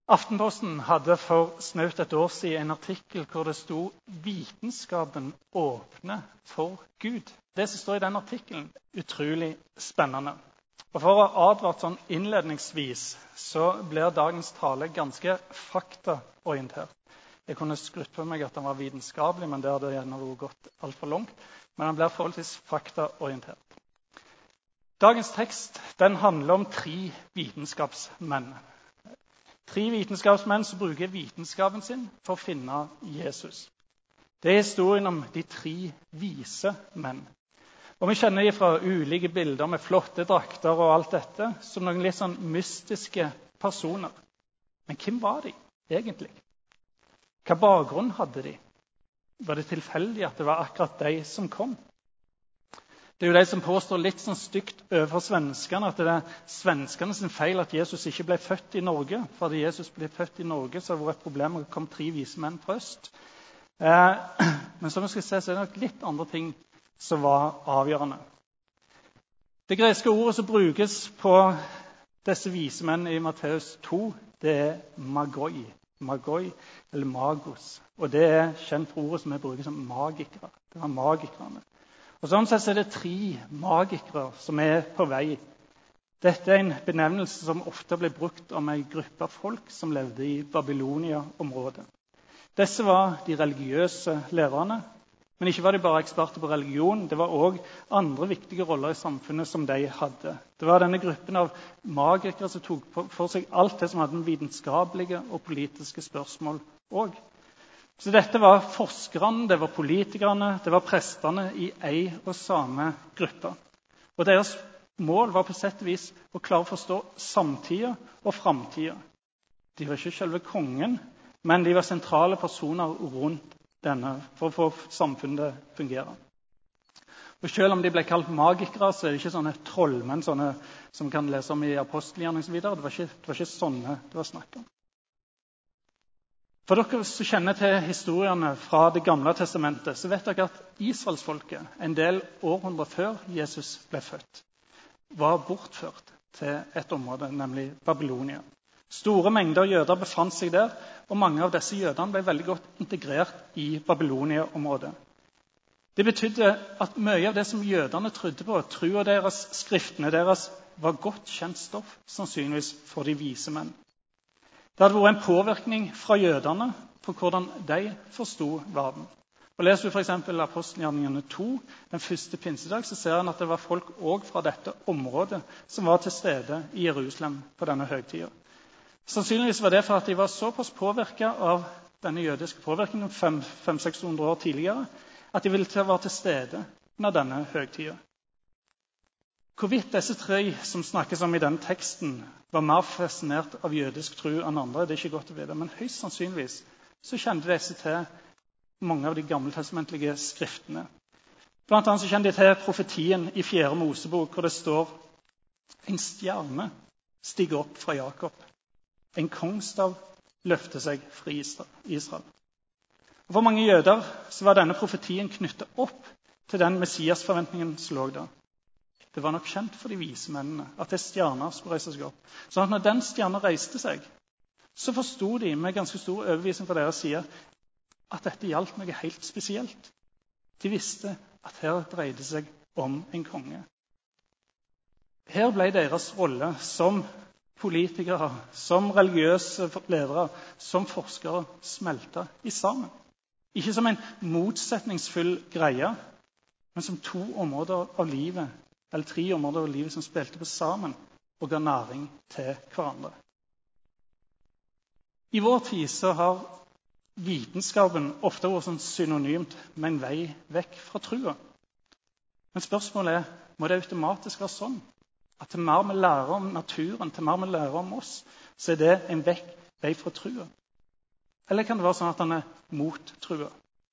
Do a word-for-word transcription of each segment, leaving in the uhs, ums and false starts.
Aftenposten hadde for snaut et år siden en artikkel hvor det sto «Vitenskapen åpner for Gud». Det som står i den artikkelen, utrolig spennende. Og for å advare sånn innledningsvis, så blir dagens tale ganske faktaorientert. Jeg kunne skrutt på meg at den var vitenskapelig, men det hadde gjerne gått alt for langt. Men den blir forholdsvis faktaorientert. Dagens tekst den handler om tre vitenskapsmenn. Tre vitenskapsmenn som bruker vitenskapen sin for å finne Jesus. Det er historien om de tre vise menn. Og vi kjenner dem fra ulike bilder med flotte drakter og alt dette, som noen litt sånn mystiske personer. Men hvem var de egentlig? Hva bakgrunn hadde de? Var det tilfeldig at det var akkurat de som kom? Det er jo de som påstår litt sånn stygt overfor svenskene, at det er svenskene sin feil at Jesus ikke ble født i Norge. For hadde Jesus blitt født i Norge, så hadde det vært et problem at det kom tre vise menn fra øst. Eh, men som vi skal se, så er det nok litt andre ting som var avgjørende. Det greske ordet som brukes på disse vise menn i Matteus to, det er magoi. Magoi, eller magos. Og det er kjent for ordet som vi bruker som magikere. Det var magikerne. Og sånn sett er det tre magikere som er på vei. Dette er en benevnelse som ofte ble brukt om en gruppe folk som levde i Babylonia-området. Disse var de religiøse lederne, men ikke var de bare eksperter på religion. Det var også andre viktige roller i samfunnet som de hadde. Det var denne gruppen av magikere som tok for seg alt det som hadde med vitenskapelige og politiske spørsmål også. Så dette var forskerne, det var politikerne, det var prestene i en og samme gruppe. Og deres mål var på sett og vis å klare å forstå samtida og framtida. De var ikke selve kongen, men de var sentrale personer rundt denne for å få samfunnet til å fungere. Og selv om de ble kalt magikere, så er det ikke sånne trollmenn sånne, som kan lese om i apostelgjerningene og så videre. Det var ikke, det var ikke sånne det var snakk om. For dere som kjenner til historiene fra Det gamle testamentet, så vet dere at Israelsfolket, en del århundrer før Jesus ble født, var bortført til et område, nemlig Babylonia. Store mengder jøder befant seg der, og mange av disse jødene ble veldig godt integrert i Babylonia-området. Det betydde at mye av det som jødene trodde på, troen deres, skriftene deres, var godt kjent stoff, sannsynligvis for de vise menn. Det hadde vært en påvirkning fra jødene på hvordan de forstod verden. Og leser du for eksempel apostelgjerningene to, den første pinsedag, så ser han at det var folk også fra dette området som var til stede i Jerusalem på denne høytiden. Sannsynligvis var det for at de var såpass påvirket av denne jødiske påvirkningen fem til seks hundre år tidligere, at de ville til å være til stede under denne høytiden. Hvorvidt disse tre som snakkes om i denne teksten var mer fascinert av jødisk tro enn andre, det er ikke godt å vite, men høyst sannsynligvis så kjente disse til mange av de gammeltestamentlige skriftene. Blant annet så kjente de til profetien i fjerde Mosebok, hvor det står en stjerne stiger opp fra Jakob. En kongsstav løfter seg fra Israel. Og for mange jøder så var denne profetien knyttet opp til den messiasforventningen som lå der. Det var nok kjent for de vise mennene at det stjerner skulle reise seg opp. Så når den stjernen reiste seg, så forstod de med ganske stor overbevisning fra deres side at dette gjaldt noe helt spesielt. De visste at her dreide seg om en konge. Her ble deres rolle som politikere, som religiøse ledere, som forskere smelta i sammen. Ikke som en motsetningsfull greie, men som to områder av livet, eller tre områder av livet som spilte på sammen og ga næring til hverandre. I vår tid så har vitenskapen ofte vært sånn synonymt med en vei vekk fra trua. Men spørsmålet er, må det automatisk være sånn at til mer vi lærer om naturen, til mer vi lærer om oss, så er det en vekk vei fra trua? Eller kan det være sånn at den er mot trua?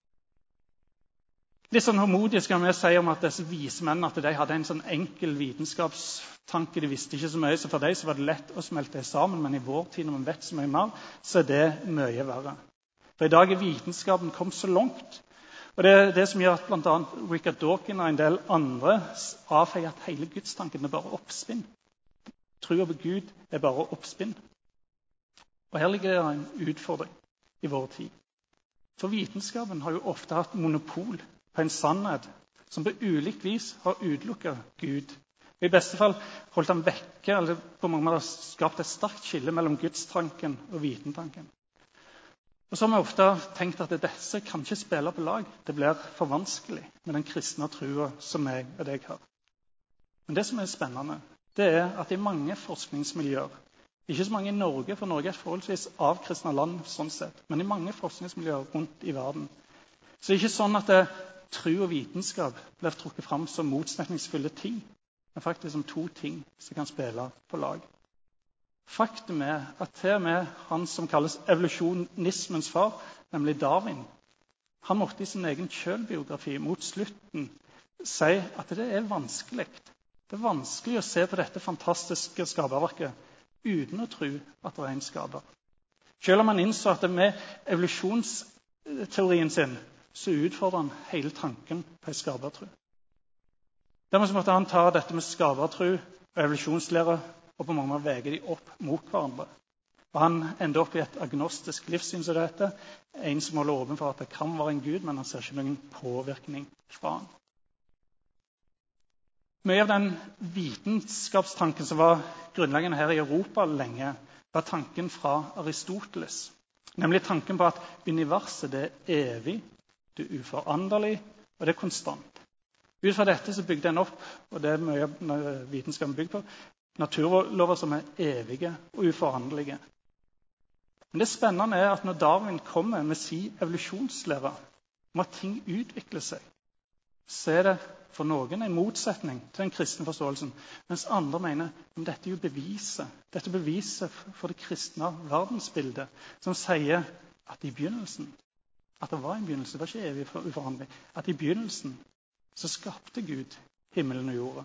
Litt sånn håndmodig skal vi si om at disse vise menn at de hadde en sånn enkel vitenskapstanke. De visste ikke så mye, så for dem så var det lett å smelte sammen. Men i vår tid, når vi vet så mye mer, så er det mye verre. For i dag er vitenskapen kommet så langt. Og det er det som gjør at blant annet Richard Dawkins og en del andre avfeier at hele gudstanken er bare oppspinn. Troen på Gud er bare oppspinn. Og her ligger det en utfordring i vår tid. For vitenskapen har jo ofte hatt monopol på en sannhet som på ulikt vis har utelukket Gud. I beste fall holdt han vekke, eller på mange måter skapt et sterkt skille mellom gudstanken og vitentanken. Og så har vi ofte tenkt at disse kan ikke spille på lag. Det blir for vanskelig med den kristne trua som jeg og deg har. Men det som er spennende, det er at i mange forskningsmiljøer, ikke så mange i Norge, for Norge er et forholdsvis avkristnet land sånn sett, men i mange forskningsmiljøer rundt i verden, så det er ikke sånn at det, tro og vitenskap blir trukket fram som motsetningsfulle ting, men faktisk som to ting som kan spille på lag. Faktum er at til og med han som kalles evolusjonismens far, nemlig Darwin, han måtte i sin egen selvbiografi mot slutten si at det er vanskelig. Det er vanskelig å se på dette fantastiske skaperverket uten å tro at det er en skaper. Selv om han innså at med evolusjonsteorien sin så utfordrer han hele tanken på en skapertro. Dermed måtte han ta dette med skapertro og evolusjonslære og på mange måter vege de opp mot hverandre. Og han ender opp i et agnostisk livssyn som det heter, en som holder åpen for at det kan være en Gud, men han ser ikke noen påvirkning fra han. Mye av den vitenskapstanken som var grunnleggende her i Europa lenge, var tanken fra Aristoteles. Nemlig tanken på at universet det er evig, det er uforanderlig, og det er konstant. Ut fra dette så bygde en opp, og det er mye av vitenskapen bygd på, naturlover som er evige og uforanderlige. Men det spennende er at når Darwin kommer med sin evolusjonslære om at ting utvikler seg, så er det for noen en motsetning til den kristne forståelsen, mens andre mener at dette er jo beviset. Dette er beviset for det kristne verdensbildet, som sier at i begynnelsen, at det var en begynnelse, det var ikke evig uforanderlig, at i begynnelsen så skapte Gud himmelen og jorda.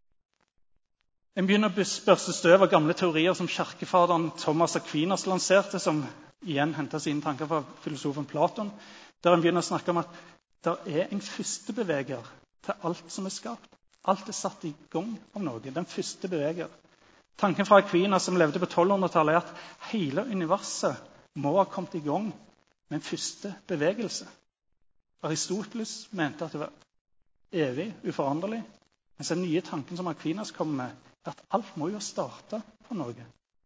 En begynner å børste støv av gamle teorier som kirkefaderen Thomas Aquinas lanserte, som igjen henter sine tanker fra filosofen Platon, der en begynner å snakke om at det er en første beveger til alt som er skapt. Alt er satt i gang av noe. Den første beveger. Tanken fra Aquinas, som levde på tolvhundretallet, er at hele universet må ha kommet i gang med en første bevegelse. Aristoteles mente at det var evig, uforanderlig, mens den nye tanken som Aquinas kom med, er at alt må jo starte på noe.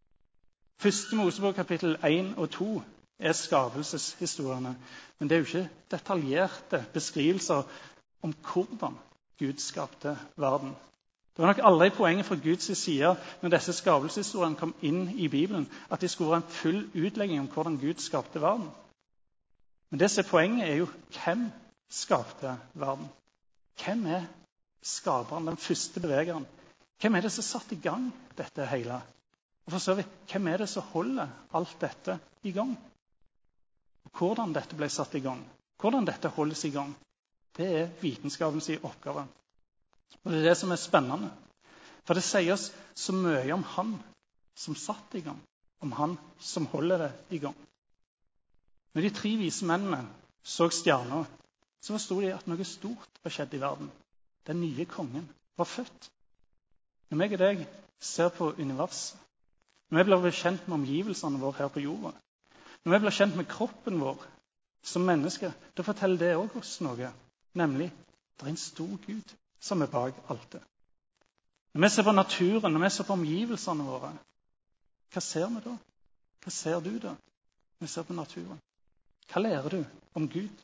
Første Mosebok kapittel én og to er skapelseshistoriene, men det er jo ikke detaljerte beskrivelser om hvordan Gud skapte verden. Det var nok aldri poenget fra Guds side når disse skapelseshistoriene kom inn i Bibelen, at de skulle være en full utlegging om hvordan Gud skapte verden. Men det som er poenget er jo hvem skapte verden. Hvem er skaperen, den første bevegeren? Hvem er det som satt i gang dette hele? Og for så vidt, hvem er det som holder alt dette i gang? Hvordan dette ble satt i gang, hvordan dette holdes i gang, det er vitenskapens oppgave. Og det er det som er spennende. For det sier oss så mye om han som satt i gang, om han som holder det i gang. Når de tre vise mennene så stjerner, så forstod de at noe stort var skjedd i verden. Den nye kongen var født. Når jeg og deg ser på universet, når vi blir kjent med omgivelsene våre her på jorda, når vi blir kjent med kroppen vår som mennesker, da forteller det også oss noe, nemlig det er en stor Gud som er bak alt det. Når vi ser på naturen, når vi ser på omgivelsene våre, hva ser vi da? Hva ser du da når vi ser på naturen? Hva lærer du om Gud?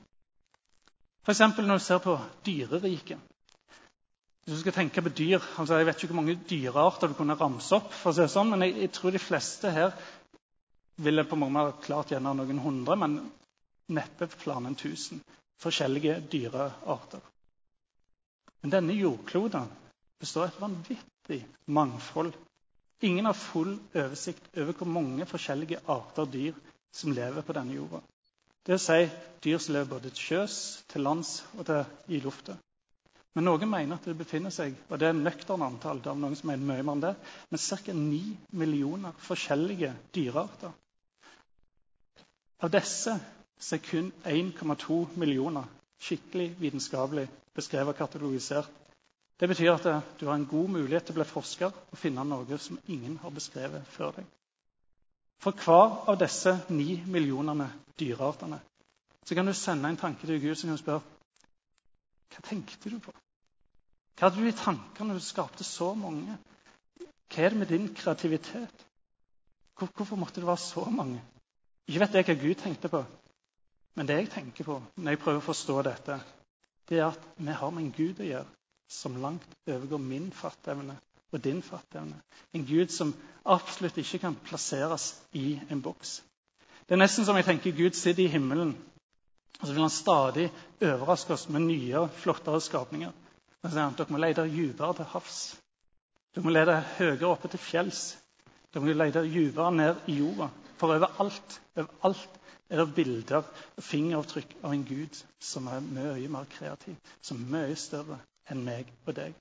For eksempel når du ser på dyreriket. Hvis du skal tenke på dyr, altså jeg vet ikke hvor mange dyrearter du kunne ramse opp, for å si det sånn, men jeg, jeg tror de fleste her ville på mange måter klart gjerne noen hundre, men neppe flere enn tusen forskjellige dyrearter. Men denne jordkloden består av et vanvittig mangfold. Ingen har full oversikt over hvor mange forskjellige arter dyr som lever på denne jorda. Det vil si dyr som lever både til sjøs, til lands og til, i lufta. Men noen mener at det befinner seg, og det er nøkterne antall, det er noen som mener mye mer enn det, men ca. ni millioner forskjellige dyrearter. Av disse er kun en komma to millioner skikkelig vitenskapelig beskrevet og katalogisert. Det betyr at du har en god mulighet til å bli forsker og finne noe som ingen har beskrevet før deg. For hver av disse ni millionerne dyreartene så kan du sende en tanke til Gud som kan spørre, hva tenkte du på? Hva hadde du i tanker når du skapte så mange? Hva er det med din kreativitet? Hvor, hvorfor måtte det være så mange? Ikke vet jeg hva Gud tenkte på, men det jeg tenker på når jeg prøver å forstå dette, det er at vi har med en Gud å gjøre som langt overgår min fatteevne og din fatteevne. En Gud som absolutt ikke kan plasseres i en boks. Det er nesten som jeg tenker Gud sitter i himmelen, og så vil han stadig overraske oss med nye, flottere skapninger. Og så sier han, dere må lete dypere til havs. Dere må lete høyere oppe til fjells. Dere må lete dypere ned i jorda. For overalt, overalt er det bilder og fingeravtrykk av en Gud som er mye mer kreativ, som er mye større enn meg og deg.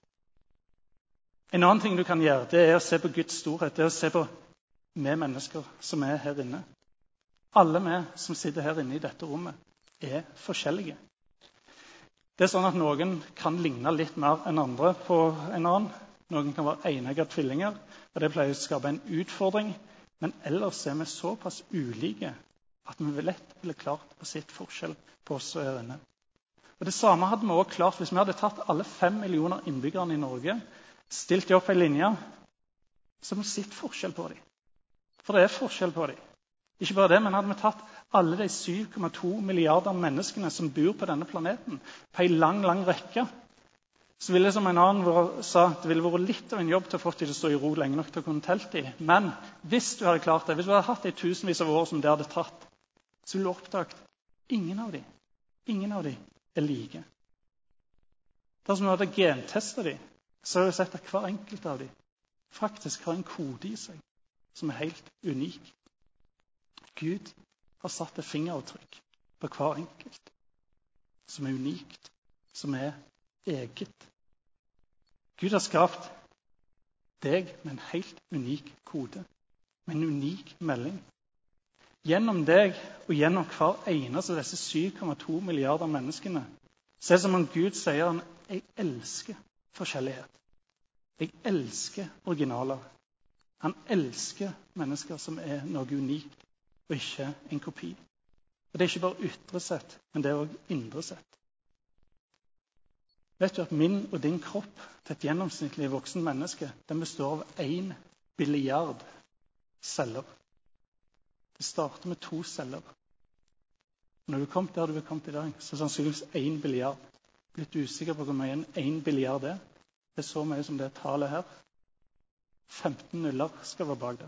En annen ting du kan gjøre, det er å se på Guds storhet. Det er å se på vi mennesker som er her inne. Alle vi som sitter her inne i dette rommet, er forskjellige. Det er sånn at noen kan ligne litt mer enn andre på en annen. Noen kan være enegget tvillinger, og det pleier å skape en utfordring. Men ellers er vi såpass ulike at vi lett ville klart å se forskjell på oss her inne. Og det samme hadde vi også klart hvis vi hadde tatt alle fem millioner innbyggerne i Norge, stilt de opp i linje, så hadde vi sett forskjell på dem. For det er forskjell på dem. Ikke bare det, men hadde vi tatt alle de syv komma to milliarder menneskene som bor på denne planeten, på en lang, lang rekke, så ville det som en annen sa, det ville vært litt av en jobb til å få de til å stå i ro lenge nok til å kunne telt dem. Men hvis du hadde klart det, hvis du hadde hatt de tusenvis av år som det hadde tatt, så ville du oppdaget ingen av dem, ingen av dem er like. Dersom du hadde gentestet dem, så hadde du sett at hver enkelt av dem faktisk har en kode i seg som er helt unik. Gud har satt et fingeravtrykk på hver enkelt som er unikt, som er eget. Gud har skapt deg med en helt unik kode, med en unik melding. Gjennom deg og gjennom hver eneste av disse syv komma to milliarder menneskene, så er det som om Gud sier han, jeg elsker forskjellighet. Jeg elsker originaler. Han elsker mennesker som er noe unikt, og ikke en kopi. Og det er ikke bare ytre sett, men det er også indre sett. Vet du at min og din kropp til et gjennomsnittlig voksen menneske, den består av en billiard celler. Det starter med to celler. Når du kom der du er kommet i dag, så er det sannsynligvis en billiard. Litt usikker på hvor mye en en billiard er. Det er så mye som det tallet her. femten nuller skal være bak det.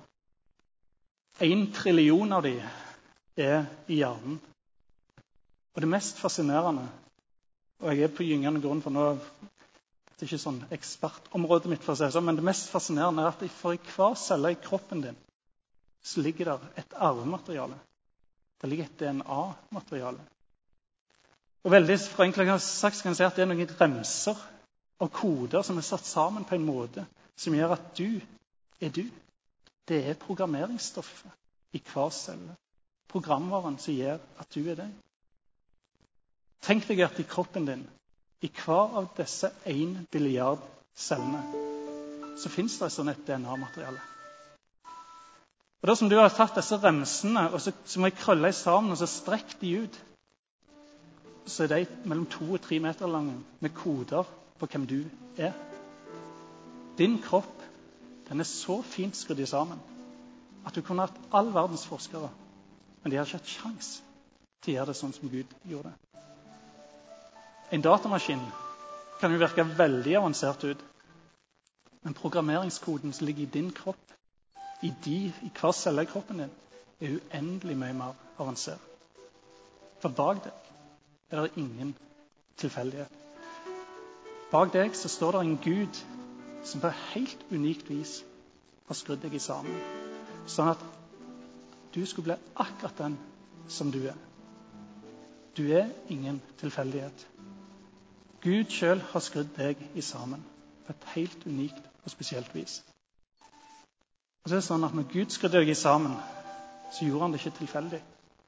En trillion av de er i hjernen. Og det mest fascinerende, og jeg er på gyngende grunn for nå, det er ikke sånn ekspertområdet mitt for å si sånn, men det mest fascinerende er at for i hver celle i kroppen din, så ligger der et arvemateriale. Det ligger et D N A-materiale. Og veldig forenklet sagt kan jeg si at det er noen remser av koder som er satt sammen på en måte som gjør at du er du. Det er programmeringsstoffet i hver celle. Programvaren som gjør at du er deg. Tenk deg at i kroppen din, i hver av disse en billiard cellene, så finnes det sånn et D N A-materiale. Og da som du har tatt disse remsene, og så, så må jeg krølle i sammen, og så strekk de ut, så er de mellom to og tre meter lange, med koder på hvem du er. Din kropp, den er så fint skrudd sammen, at du kunne hatt all verdens forskere, men de har ikke hatt sjans til å gjøre det sånn som Gud gjorde det. En datamaskin kan jo virke veldig avansert ut, men programmeringskoden som ligger i din kropp, i, de, i hver celle i kroppen din, er uendelig mye mer avansert. For bak deg er det ingen tilfeldighet. Bak deg så står det en Gud som på helt unikt vis har skrudd deg i sammen, sånn at du skulle bli akkurat den som du er. Du er ingen tilfeldighet. Gud selv har skrudd deg i sammen på et helt unikt og spesielt vis. Og så er det sånn at når Gud skrudde deg i sammen, så gjorde han det ikke tilfeldig.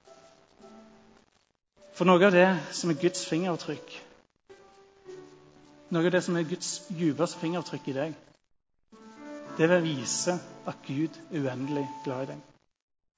For noe av det som er Guds fingeravtrykk, noe av det som er Guds dypeste fingeravtrykk i deg, det vil vise at Gud er uendelig glad i deg.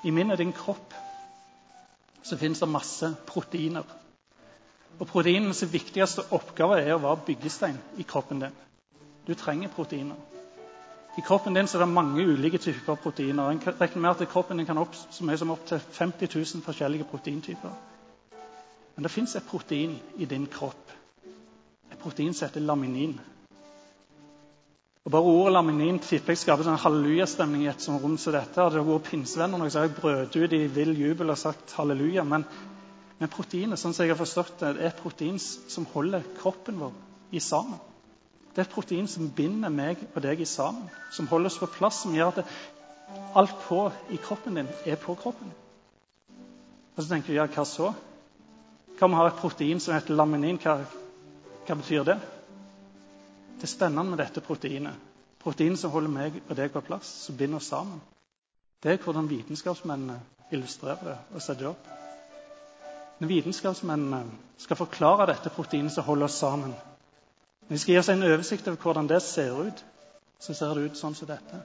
I min og din kropp så finnes det masse proteiner. Og proteinens viktigste oppgave er å være byggestein i kroppen din. Du trenger proteiner. I kroppen din så er det mange ulike typer proteiner. En kan regne med at kroppen din kan opp så mye som opp til femti tusen forskjellige proteintyper. Men det finnes et protein i din kropp. Et protein som heter laminin. Og bare ordet laminin tipper jeg skaper en halleluja-stemning i et sånt rom som dette. Hadde det vært pinsevenner når jeg har brøt ut i vill jubel og sagt halleluja. Men, men proteinet, sånn som jeg har forstått det, er et protein som holder kroppen vår i sammen. Det er et protein som binder meg og deg i sammen. Som holder oss på plass, som gjør at det, alt på i kroppen din er på kroppen. Og så tenker du, ja, hva så? Hva om vi har et protein som heter laminin? Hva, hva betyr det? Det spennende med dette proteinet, protein som holder meg og deg på plass, som binder oss sammen, det er hvordan vitenskapsmennene illustrerer det og setter det opp. Når vitenskapsmennene skal forklare dette proteinet som holder oss sammen, når de skal gi oss en oversikt over hvordan det ser ut, så ser det ut sånn som dette.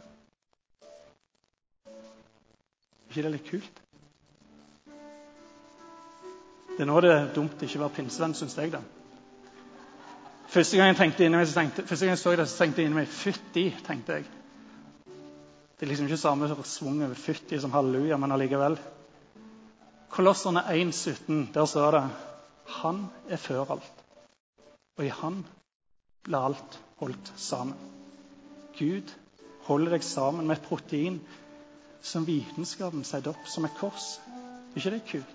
Er ikke det litt kult? Det er nå det er dumt ikke å være pinsevenn, synes jeg da. Første gang jeg tenkte inni meg, så tenkte, første gang jeg så det, så tenkte jeg inni meg, fytti, tenkte jeg. Det er liksom ikke samme svung over fytti som halleluja, men allikevel. Kolosserne en sytten, der står det, han er før alt, og i han blir alt holdt sammen. Gud holder deg sammen med et protein som vitenskapen setter opp som et kors. Er ikke det kult?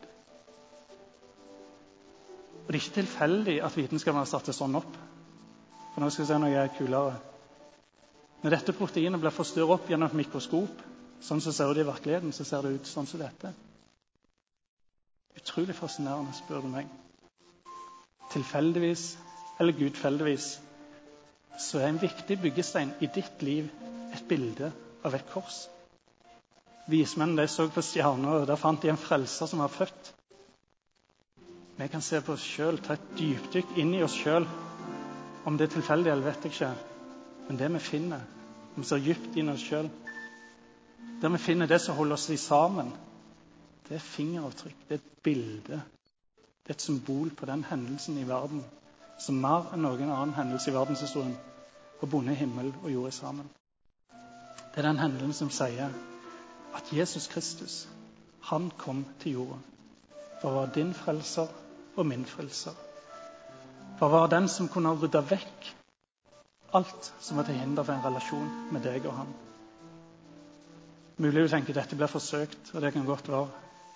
Og det er ikke tilfeldig at vitenskapen har satt det sånn opp. For nå skal vi se noe kulere. Når dette proteinet blir forstørret opp gjennom et mikroskop, sånn som ser det i virkeligheten, så ser det ut sånn som dette. Utrolig fascinerende, spør du meg. Tilfeldigvis, eller gudfeldigvis, så er en viktig byggestein i ditt liv et bilde av et kors. Vismennene så på stjerner, og der fant de en frelser som var født. Vi kan se på oss selv, ta et dypdykk inn i oss selv. Om det er tilfeldig eller vet jeg ikke. Men det vi finner, vi ser dypt inn i oss selv. Der vi finner det som holder oss sammen, det er fingeravtrykk, det er et bilde. Det er et symbol på den hendelsen i verden, som mer enn noen annen hendelse i verdenshistorien har bundet himmel og jord sammen. Det er den hendelsen som sier at Jesus Kristus, han kom til jorden for å være din frelser og min frelser. For å være den som kunne rydde vekk alt som var til hinder for en relasjon med deg og han. Mulig du tenker at dette blir forsøkt, og det kan godt være.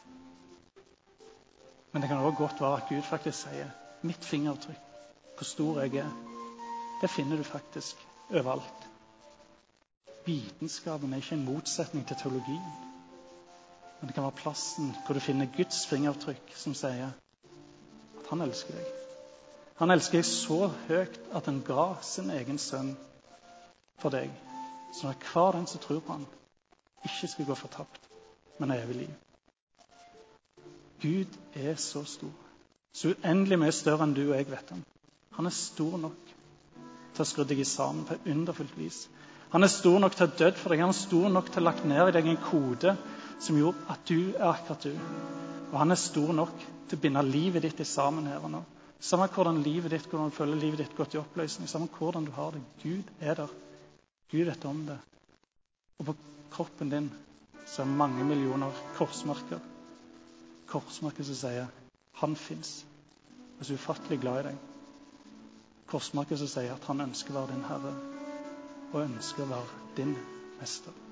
Men det kan også godt være at Gud faktisk sier, mitt fingeravtrykk, hvor stor jeg er, det finner du faktisk overalt. Vitenskapen er ikke en motsetning til teologien. Men det kan være plassen hvor du finner Guds fingeravtrykk som sier at han elsker deg. Han elsker deg så høyt at han ga sin egen sønn for deg, så at hver den som tror på han ikke skal gå fortapt, men evig liv. Gud er så stor, så uendelig mye større enn du og jeg vet han. Han er stor nok til å skru deg sammen på et underfullt vis. Han er stor nok til å dø for deg. Han er stor nok til å lagt ned i deg en kode som gjorde at du er akkurat du. Og han er stor nok til å binde livet ditt i sammen her og nå. Samme hvordan livet ditt, hvordan du føler livet ditt gått i oppløsning, samme hvordan du har det. Gud er der. Gud vet om det. Og på kroppen din så er mange millioner korsmerker. Korsmerker som sier, han finnes. Og så ufattelig glad i deg. Korsmerker som sier at han ønsker å være din herre, og ønsker å være din mester.